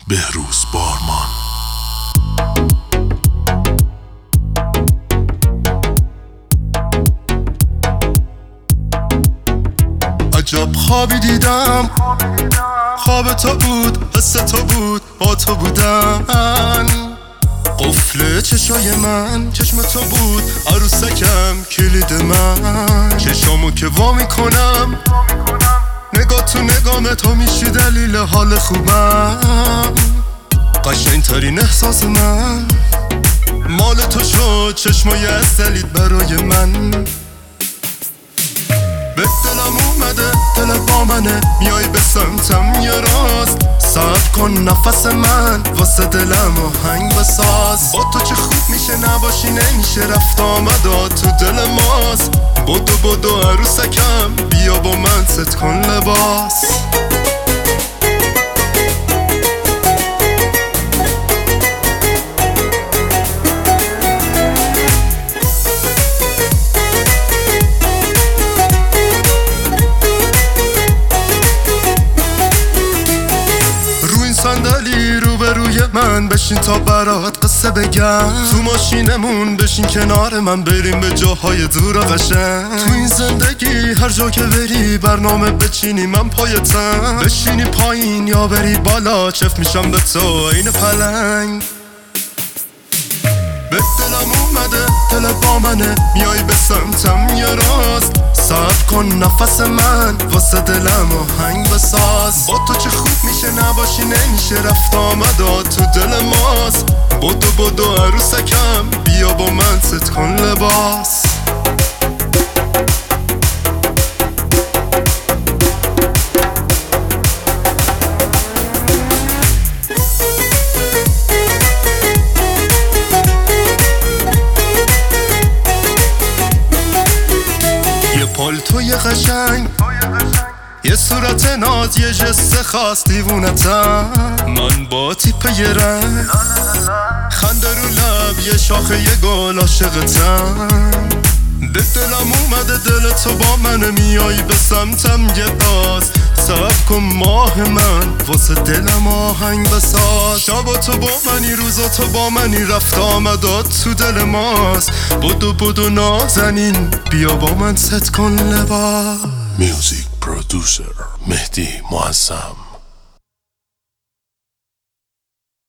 بهروز بارمان. عجب خوابی دیدم، خواب تو بود، حس تو بود، با تو بودن. قفل چشای من چشم تو بود، عروسکم کلید من. چشامو که وا میکنم، نگاه تو نگاه تو میشی دلیل حال خوبم. قشنگ ترین احساس من مال تو شد، چشمای اصلیت برای من. به دلم اومده، دل با منه، میای به سمتم یه راست. صبر کن نفس من، واسه دلم آهنگ بساز. با تو چه خوب میشه، نباشی نمیشه، رفت آمدا تو دل ماست. بدو عروسکم، بیا با من ست کن لباس. صندلی روبروی من بشین تا برات قصه بگم. تو ماشینمون بشین کنار من، بریم به جاهای دور و قشنگ. تو این زندگی هر جا که بری برنامه بچینی، من پایتم. بشینی پایین یا بری بالا، چف میشم به تو این پلنگ. به دلم اومده، دل با منه، میای به سمتم یه راست. صبر کن نفس من، واسه دلم آهنگ بساز. با تو چه خوب میشه، نباشی نمیشه، رفت آمدا تو دل ماست. بدو عروسکم، بیا با من ست کن لباس. پالتوی قشنگ، یه صورت ناز، یه جست خاص، دیوونتم من با تیپ یه رنگ. خنده رو لب، یه شاخه یه گل، عاشقتم. به دلم اومده، دل تو با من، میایی به سمتم یه باز. صبر کن ماه من، واسه دلم آهنگ بساز. شبا تو با منی، روزا تو با منی، رفت آمدات تو دل ماست. بدو نازنین، بیا با من ست کن لباس. میوزیک پرودوسر مهدی معظم.